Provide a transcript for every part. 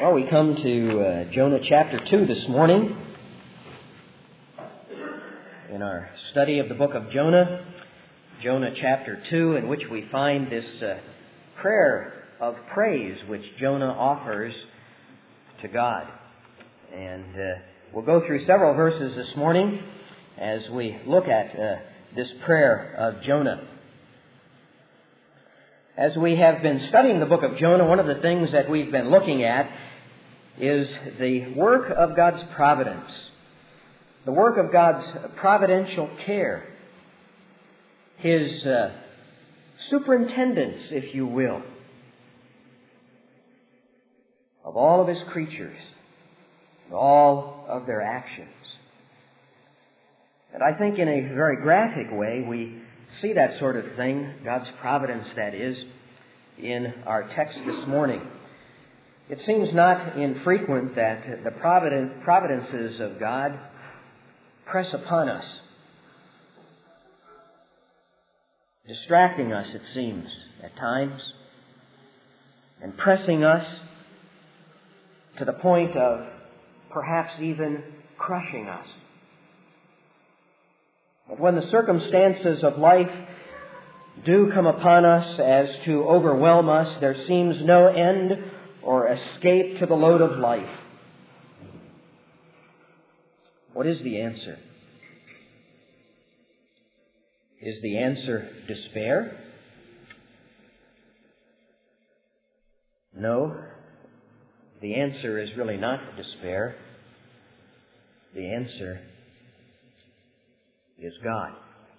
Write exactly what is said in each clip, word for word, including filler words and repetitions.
Well, we come to uh, Jonah chapter two this morning in our study of the book of Jonah. Jonah chapter two, in which we find this uh, prayer of praise which Jonah offers to God. And uh, we'll go through several verses this morning as we look at uh, this prayer of Jonah. As we have been studying the book of Jonah, one of the things that we've been looking at is the work of God's providence, the work of God's providential care, His uh, superintendence, if you will, of all of His creatures, and all of their actions. And I think in a very graphic way we see that sort of thing, God's providence that is, in our text this morning. It seems not infrequent that the provident, providences of God press upon us, distracting us, it seems, at times, and pressing us to the point of perhaps even crushing us. But when the circumstances of life do come upon us as to overwhelm us, there seems no end or escape to the load of life. What is the answer? Is the answer despair? No, the answer is really not despair. The answer is God.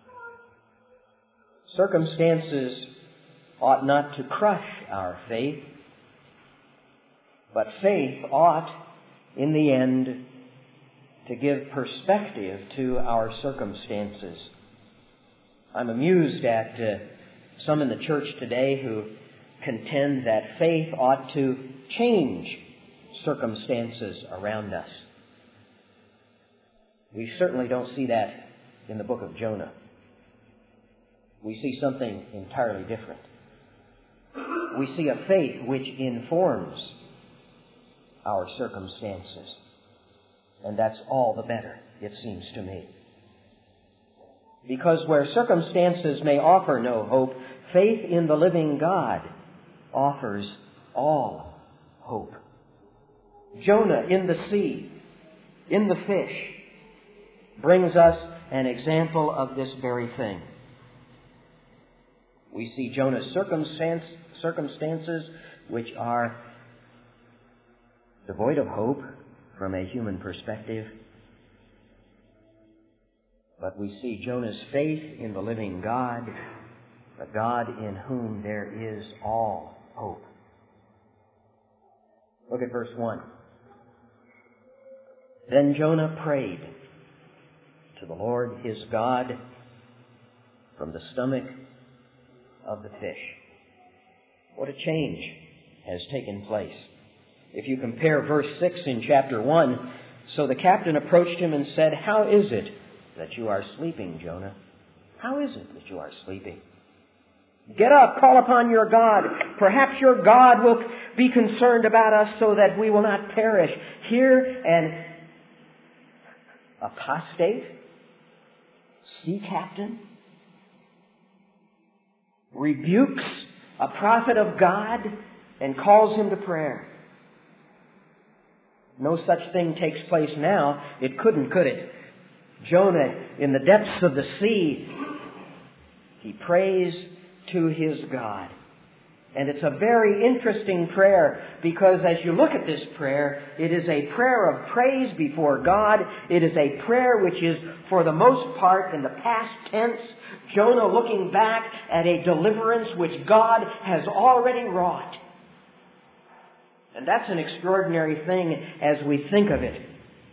Circumstances ought not to crush our faith, but faith ought, in the end, to give perspective to our circumstances. I'm amused at uh, some in the church today who contend that faith ought to change circumstances around us. We certainly don't see that in the book of Jonah. We see something entirely different. We see a faith which informs our circumstances. And that's all the better, it seems to me. Because where circumstances may offer no hope, faith in the living God offers all hope. Jonah in the sea, in the fish, brings us an example of this very thing. We see Jonah's circumstance, circumstances which are devoid of hope from a human perspective. But we see Jonah's faith in the living God, the God in whom there is all hope. Look at verse one. Then Jonah prayed to the Lord his God from the stomach of the fish. What a change has taken place. If you compare verse six in chapter one, so the captain approached him and said, "How is it that you are sleeping, Jonah? How is it that you are sleeping? Get up, call upon your God. Perhaps your God will be concerned about us so that we will not perish." Here an apostate sea captain rebukes a prophet of God and calls him to prayer. No such thing takes place now. It couldn't, could it? Jonah, in the depths of the sea, he prays to his God. And it's a very interesting prayer because as you look at this prayer, it is a prayer of praise before God. It is a prayer which is, for the most part, in the past tense, Jonah looking back at a deliverance which God has already wrought. And that's an extraordinary thing as we think of it.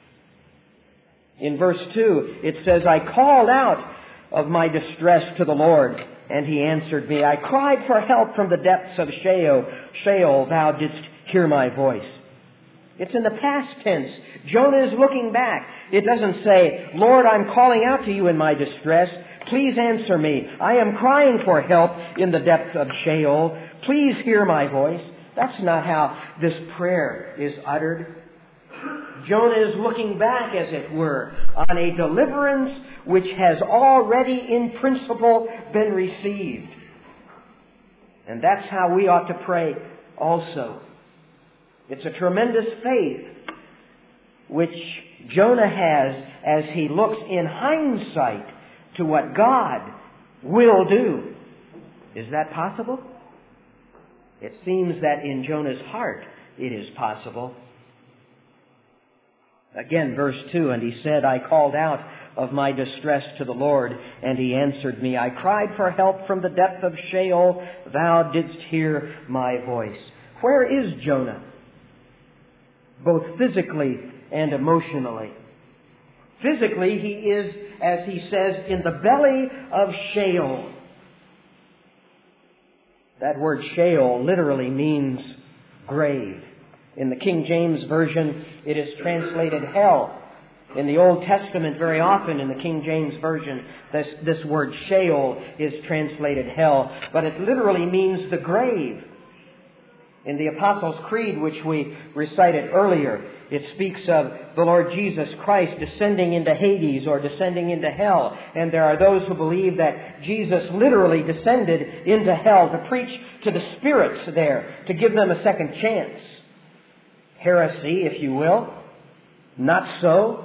In verse two, it says, "I called out of my distress to the Lord, and He answered me. I cried for help from the depths of Sheol. Sheol, thou didst hear my voice." It's in the past tense. Jonah is looking back. It doesn't say, "Lord, I'm calling out to you in my distress. Please answer me. I am crying for help in the depths of Sheol. Please hear my voice." That's not how this prayer is uttered. Jonah is looking back, as it were, on a deliverance which has already in principle been received. And that's how we ought to pray also. It's a tremendous faith which Jonah has as he looks in hindsight to what God will do. Is that possible? It seems that in Jonah's heart it is possible. Again, verse two, and he said, I called out of my distress to the Lord, and he answered me. I cried for help from the depth of Sheol. Thou didst hear my voice. Where is Jonah? Both physically and emotionally. Physically, he is, as he says, in the belly of Sheol. That word Sheol literally means grave. In the King James Version, it is translated hell. In the Old Testament, very often in the King James Version, this, this word Sheol is translated hell. But it literally means the grave. In the Apostles' Creed, which we recited earlier, it speaks of the Lord Jesus Christ descending into Hades or descending into hell. And there are those who believe that Jesus literally descended into hell to preach to the spirits there, to give them a second chance. Heresy, if you will. Not so.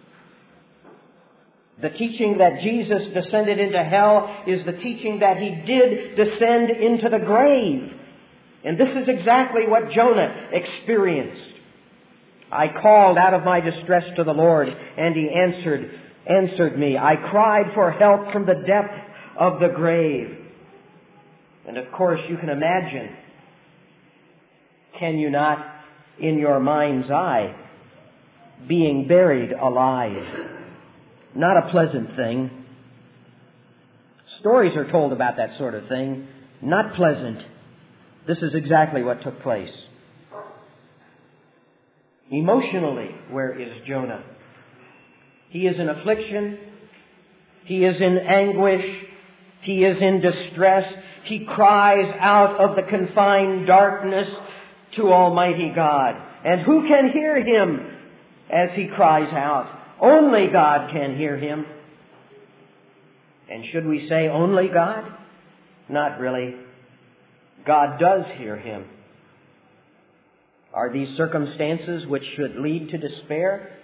The teaching that Jesus descended into hell is the teaching that he did descend into the grave. And this is exactly what Jonah experienced. I called out of my distress to the Lord, and he answered, answered me. I cried for help from the depth of the grave. And of course, you can imagine, can you not, in your mind's eye, being buried alive? Not a pleasant thing. Stories are told about that sort of thing. Not pleasant. This is exactly what took place. Emotionally, where is Jonah? He is in affliction. He is in anguish. He is in distress. He cries out of the confined darkness to Almighty God. And who can hear him as he cries out? Only God can hear him. And should we say only God? Not really. God does hear him. Are these circumstances which should lead to despair?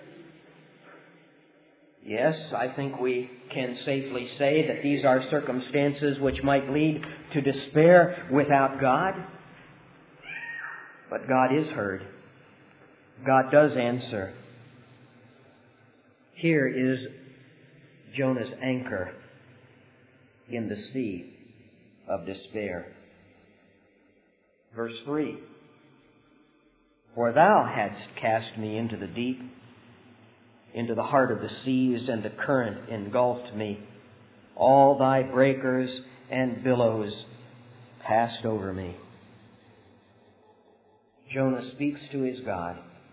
Yes, I think we can safely say that these are circumstances which might lead to despair without God. But God is heard. God does answer. Here is Jonah's anchor in the sea of despair. Verse three. For thou hadst cast me into the deep, into the heart of the seas, and the current engulfed me. All thy breakers and billows passed over me. Jonah speaks to his God.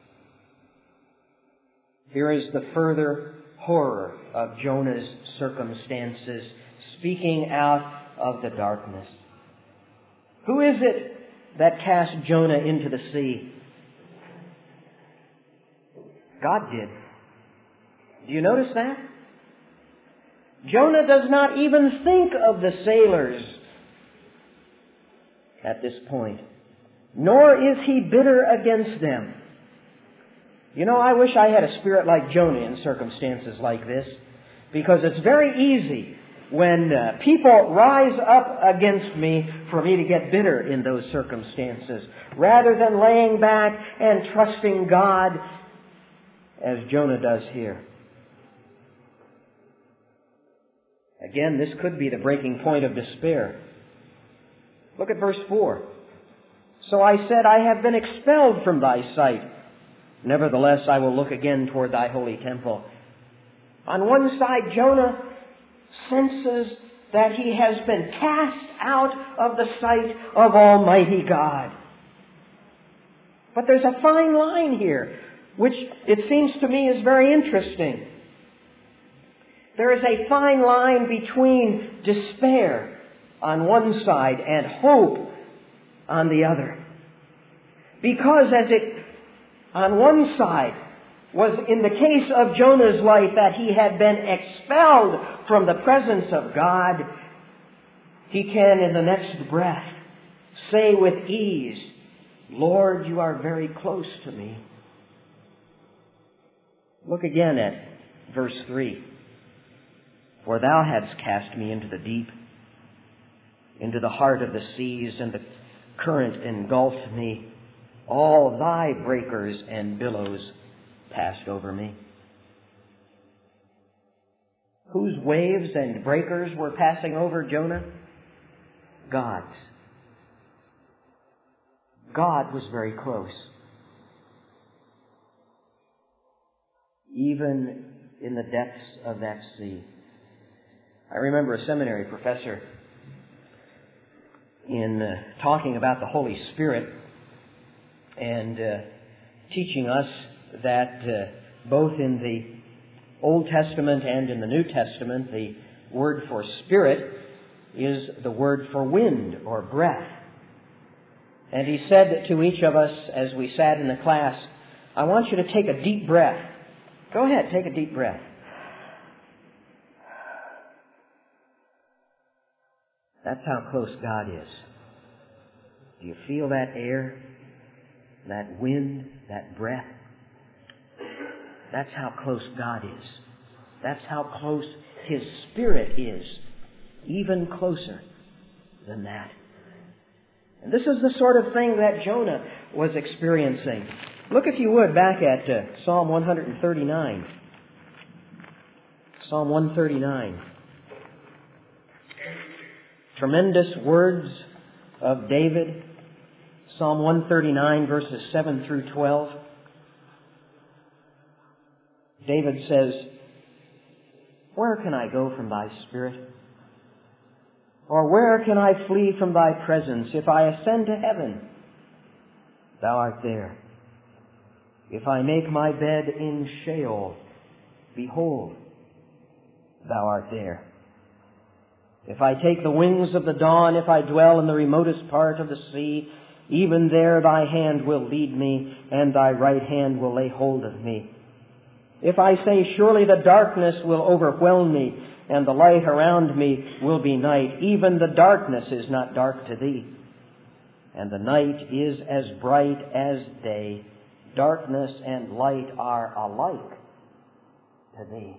Here is the further horror of Jonah's circumstances, speaking out of the darkness. Who is it that cast Jonah into the sea? God did. Do you notice that? Jonah does not even think of the sailors at this point, nor is he bitter against them. You know, I wish I had a spirit like Jonah in circumstances like this, because it's very easy when uh, people rise up against me for me to get bitter in those circumstances, rather than laying back and trusting God as Jonah does here. Again, this could be the breaking point of despair. Look at verse four. So I said, I have been expelled from thy sight. Nevertheless, I will look again toward thy holy temple. On one side, Jonah senses that he has been cast out of the sight of Almighty God. But there's a fine line here, which it seems to me is very interesting. There is a fine line between despair on one side and hope on the other. Because as it, on one side, was in the case of Jonah's life that he had been expelled from the presence of God, he can in the next breath say with ease, Lord, you are very close to me. Look again at verse three. For thou hadst cast me into the deep, into the heart of the seas, and the current engulfed me. All thy breakers and billows passed over me. Whose waves and breakers were passing over Jonah? God's. God was very close. Even in the depths of that sea. I remember a seminary professor in uh, talking about the Holy Spirit and uh, teaching us that uh, both in the Old Testament and in the New Testament, the word for spirit is the word for wind or breath. And he said to each of us as we sat in the class, I want you to take a deep breath. Go ahead, take a deep breath. That's how close God is. Do you feel that air, that wind, that breath? That's how close God is. That's how close His Spirit is. Even closer than that. And this is the sort of thing that Jonah was experiencing. Look, if you would, back at uh, Psalm one thirty-nine. Psalm one thirty-nine. Tremendous words of David. Psalm one thirty-nine, verses seven through twelve. David says, Where can I go from thy spirit? Or where can I flee from thy presence? If I ascend to heaven, thou art there. If I make my bed in Sheol, behold, thou art there. If I take the wings of the dawn, if I dwell in the remotest part of the sea, even there thy hand will lead me, and thy right hand will lay hold of me. If I say, surely the darkness will overwhelm me, and the light around me will be night, even the darkness is not dark to thee, and the night is as bright as day. Darkness and light are alike to thee.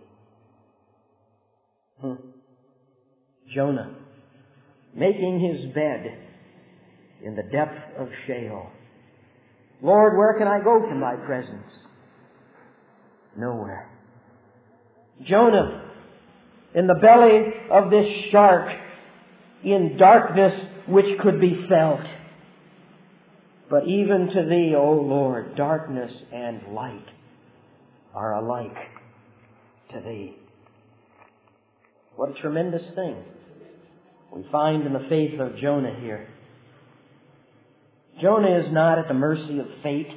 Hmm. Jonah, making his bed in the depth of Sheol. Lord, where can I go from thy presence? Nowhere. Jonah, in the belly of this shark, in darkness which could be felt. But even to thee, O Lord, darkness and light are alike to thee. What a tremendous thing we find in the faith of Jonah here. Jonah is not at the mercy of fate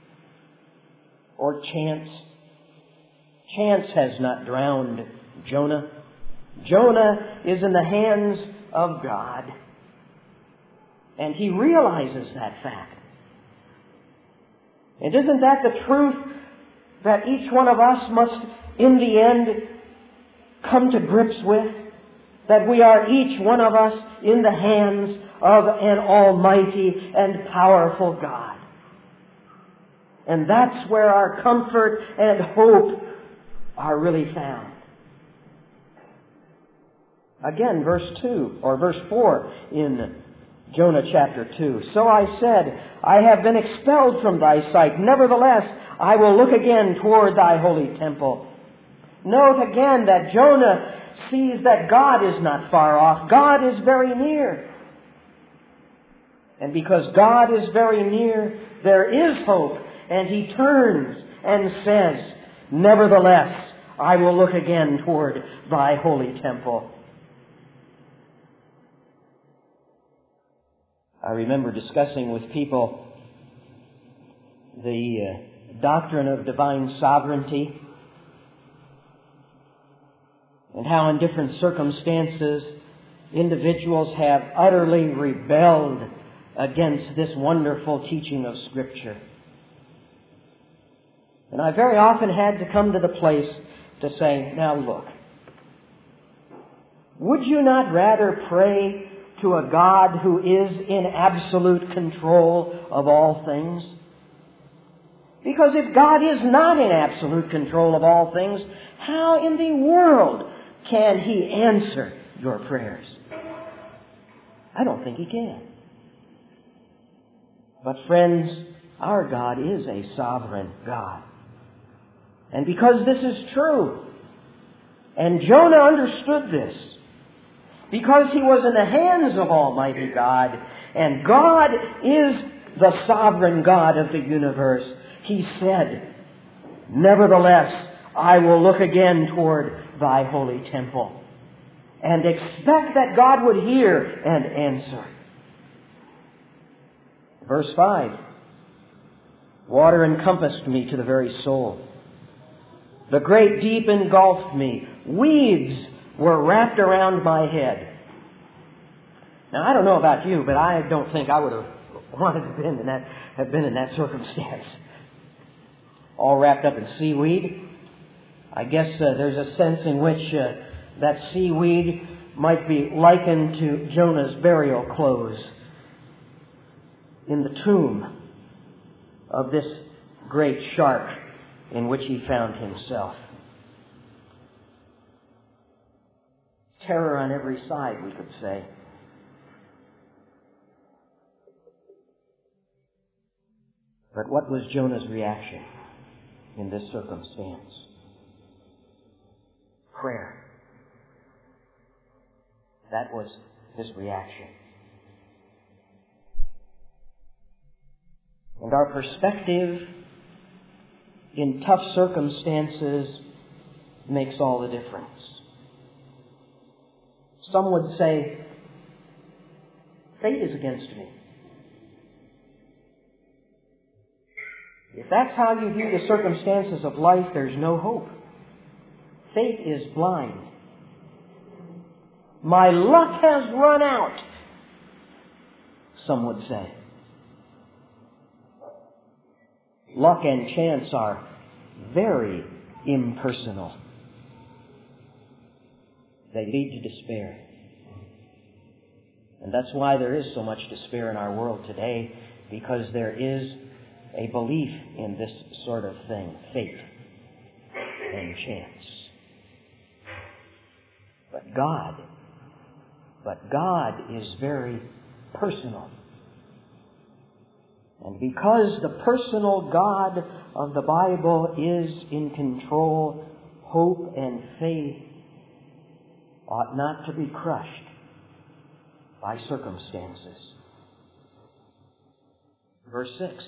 or chance. Chance has not drowned Jonah. Jonah is in the hands of God. And he realizes that fact. And isn't that the truth that each one of us must, in the end, come to grips with? That we are each one of us in the hands of an almighty and powerful God. And that's where our comfort and hope are really found. Again, verse two, or verse four in Jonah chapter two. So I said, I have been expelled from thy sight. Nevertheless, I will look again toward thy holy temple. Note again that Jonah sees that God is not far off. God is very near. And because God is very near, there is hope. And he turns and says, Nevertheless, I will look again toward thy holy temple. I remember discussing with people the uh, doctrine of divine sovereignty and how in different circumstances individuals have utterly rebelled against this wonderful teaching of Scripture. And I very often had to come to the place to say, now look, would you not rather pray to a God who is in absolute control of all things? Because if God is not in absolute control of all things, how in the world can He answer your prayers? I don't think He can. But friends, our God is a sovereign God. And because this is true, and Jonah understood this, because he was in the hands of Almighty God, and God is the sovereign God of the universe, he said, nevertheless, I will look again toward thy holy temple, and expect that God would hear and answer. Verse five, water encompassed me to the very soul. The great deep engulfed me. Weeds were wrapped around my head. Now, I don't know about you, but I don't think I would have wanted to been in that, have been in that circumstance. All wrapped up in seaweed. I guess uh, there's a sense in which uh, that seaweed might be likened to Jonah's burial clothes in the tomb of this great shark in which he found himself. Terror on every side, we could say. But what was Jonah's reaction in this circumstance? Prayer. That was his reaction. And our perspective in tough circumstances makes all the difference. Some would say, fate is against me. If that's how you view the circumstances of life, there's no hope. Fate is blind. My luck has run out, some would say. Luck and chance are very impersonal. They lead to despair. And that's why there is so much despair in our world today, because there is a belief in this sort of thing, fate and chance. But God, but God is very personal. And because the personal God of the Bible is in control, hope and faith ought not to be crushed by circumstances. Verse six,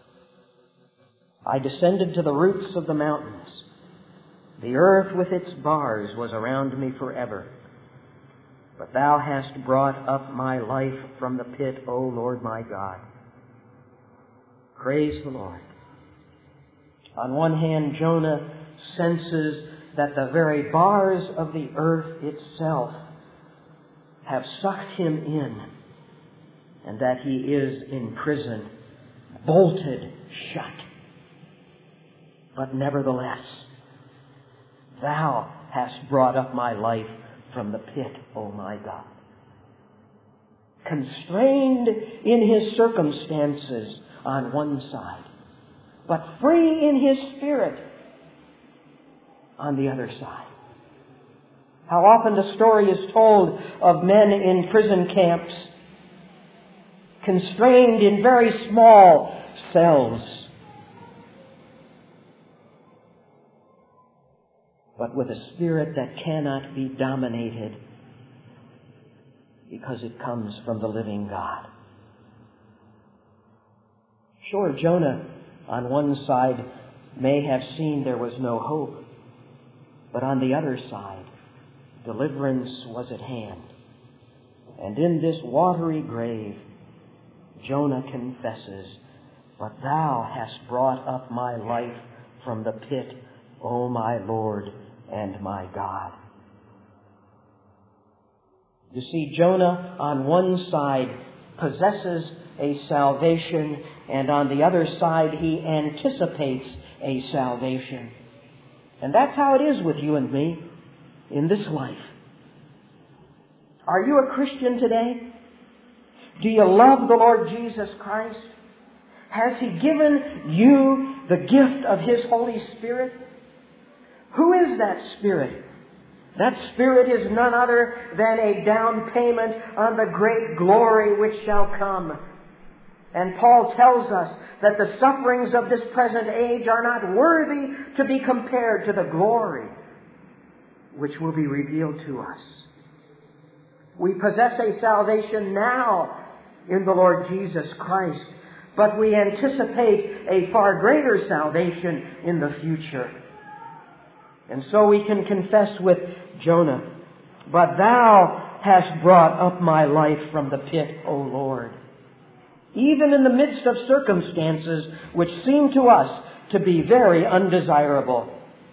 I descended to the roots of the mountains. The earth with its bars was around me forever. But thou hast brought up my life from the pit, O Lord my God. Praise the Lord. On one hand, Jonah senses that the very bars of the earth itself have sucked him in, and that he is in prison, bolted shut. But nevertheless, thou hast brought up my life from the pit, O my God. Constrained in his circumstances on one side, but free in his spirit on the other side. How often the story is told of men in prison camps, constrained in very small cells, but with a spirit that cannot be dominated because it comes from the living God. Sure, Jonah, on one side, may have seen there was no hope, but on the other side, deliverance was at hand. And in this watery grave, Jonah confesses, but thou hast brought up my life from the pit, O my Lord and my God. You see, Jonah on one side possesses a salvation, and on the other side, He anticipates a salvation. And that's how it is with you and me in this life. Are you a Christian today? Do you love the Lord Jesus Christ? Has He given you the gift of His Holy Spirit? Who is that Spirit? That Spirit is none other than a down payment on the great glory which shall come. And Paul tells us that the sufferings of this present age are not worthy to be compared to the glory which will be revealed to us. We possess a salvation now in the Lord Jesus Christ, but we anticipate a far greater salvation in the future. And so we can confess with Jonah, "But Thou hast brought up my life from the pit, O Lord." Even in the midst of circumstances which seem to us to be very undesirable.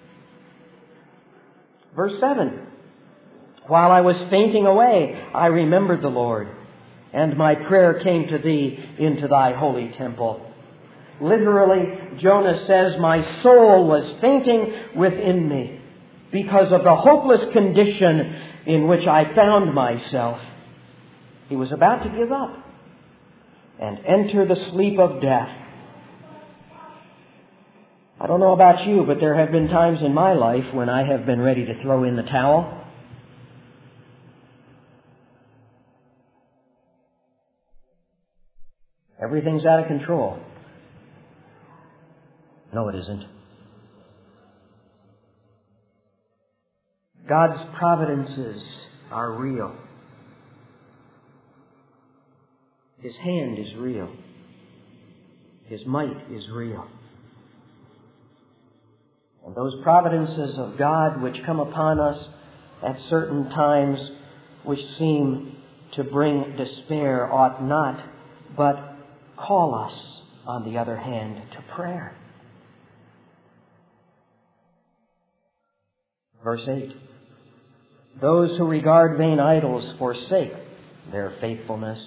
Verse seven, "While I was fainting away, I remembered the Lord, and my prayer came to Thee into Thy holy temple." Literally, Jonah says, my soul was fainting within me because of the hopeless condition in which I found myself. He was about to give up and enter the sleep of death. I don't know about you, but there have been times in my life when I have been ready to throw in the towel. Everything's out of control. No, it isn't. God's providences are real. His hand is real. His might is real. And those providences of God which come upon us at certain times which seem to bring despair ought not, but call us, on the other hand, to prayer. Verse eight, "Those who regard vain idols forsake their faithfulness."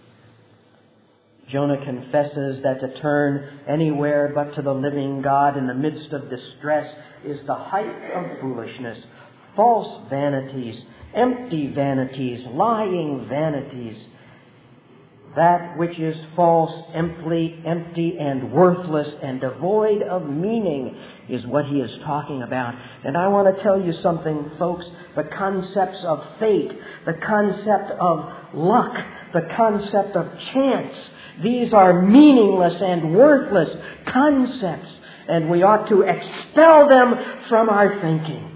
Jonah confesses that to turn anywhere but to the living God in the midst of distress is the height of foolishness. False vanities, empty vanities, lying vanities. That which is false, empty, empty and worthless and devoid of meaning is what he is talking about. And I want to tell you something, folks. The concepts of fate, the concept of luck, the concept of chance, these are meaningless and worthless concepts, and we ought to expel them from our thinking.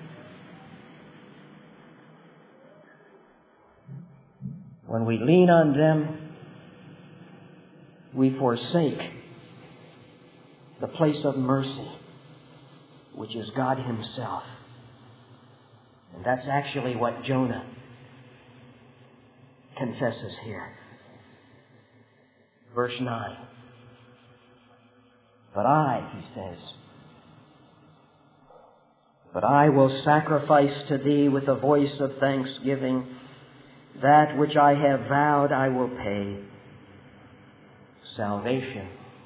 When we lean on them, we forsake the place of mercy, which is God Himself. And that's actually what Jonah confesses here. Verse nine. "But I," he says, "but I will sacrifice to Thee with a voice of thanksgiving. That which I have vowed I will pay. Salvation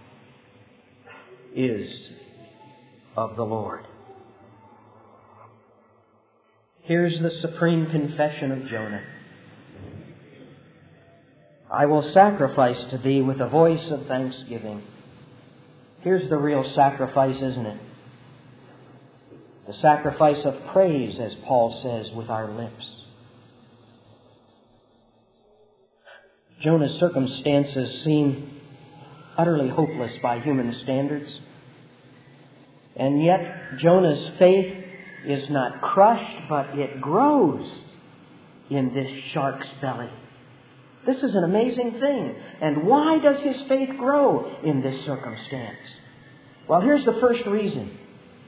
is of the Lord." Here's the supreme confession of Jonah. "I will sacrifice to Thee with a voice of thanksgiving." Here's the real sacrifice, isn't it? The sacrifice of praise, as Paul says, with our lips. Jonah's circumstances seem utterly hopeless by human standards. And yet, Jonah's faith is not crushed, but it grows in this shark's belly. This is an amazing thing. And why does his faith grow in this circumstance? Well, here's the first reason.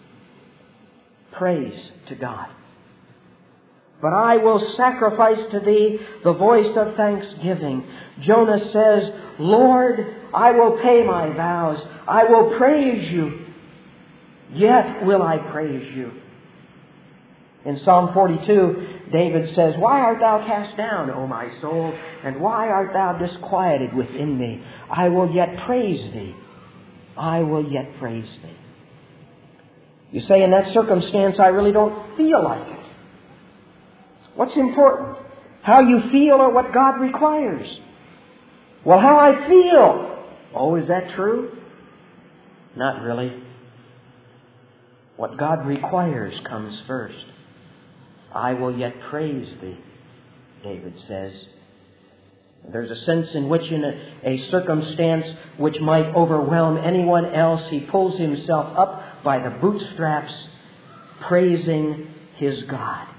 Praise to God. "But I will sacrifice to Thee the voice of thanksgiving." Jonah says, "Lord, I will pay my vows. I will praise You. Yet will I praise You." In Psalm forty-two, David says, "Why art thou cast down, O my soul? And why art thou disquieted within me? I will yet praise thee. I will yet praise thee." You say, in that circumstance, I really don't feel like it. What's important? How you feel or what God requires? Well, how I feel. Oh, is that true? Not really. What God requires comes first. I will yet praise thee, David says. There's a sense in which in a, a circumstance which might overwhelm anyone else, he pulls himself up by the bootstraps, praising his God.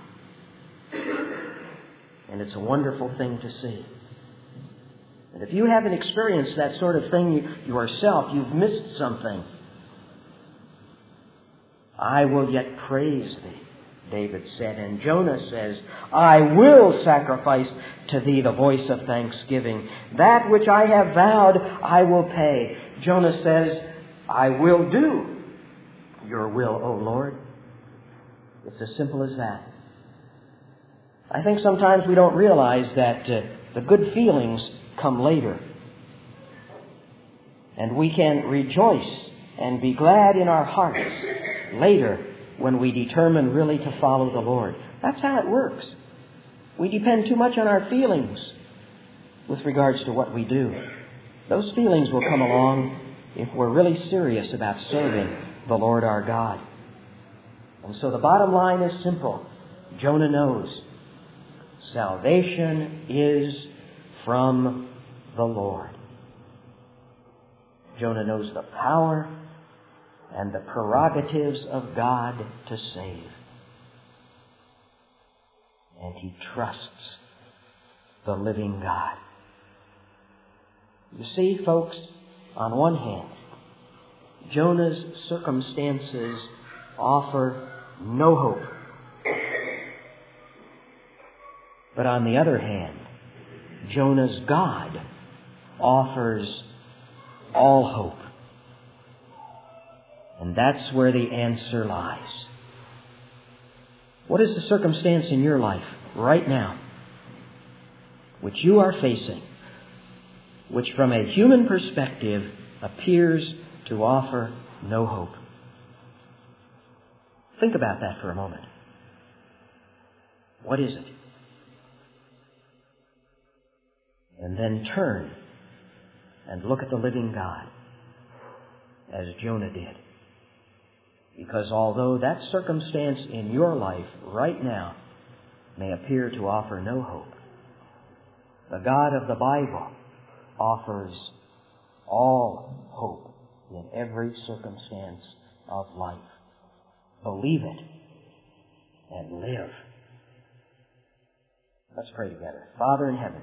And it's a wonderful thing to see. And if you haven't experienced that sort of thing yourself, you've missed something. I will yet praise thee, David said. And Jonah says, I will sacrifice to thee the voice of thanksgiving. That which I have vowed, I will pay. Jonah says, I will do your will, O Lord. It's as simple as that. I think sometimes we don't realize that uh, the good feelings come later. And we can rejoice and be glad in our hearts later when we determine really to follow the Lord. That's how it works. We depend too much on our feelings with regards to what we do. Those feelings will come along if we're really serious about serving the Lord our God. And so the bottom line is simple. Jonah knows salvation is from the Lord. Jonah knows the power and the prerogatives of God to save. And he trusts the living God. You see, folks, on one hand, Jonah's circumstances offer no hope. But on the other hand, Jonah's God offers all hope. And that's where the answer lies. What is the circumstance in your life right now which you are facing, which from a human perspective appears to offer no hope? Think about that for a moment. What is it? And then turn and look at the living God, as Jonah did. Because although that circumstance in your life right now may appear to offer no hope, the God of the Bible offers all hope in every circumstance of life. Believe it and live. Let's pray together. Father in heaven,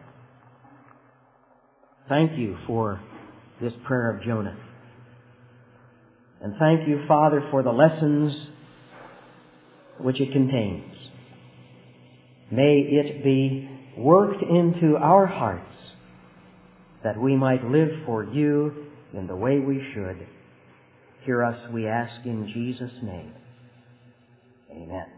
thank you for this prayer of Jonah. And thank you, Father, for the lessons which it contains. May it be worked into our hearts that we might live for you in the way we should. Hear us, we ask in Jesus' name. Amen.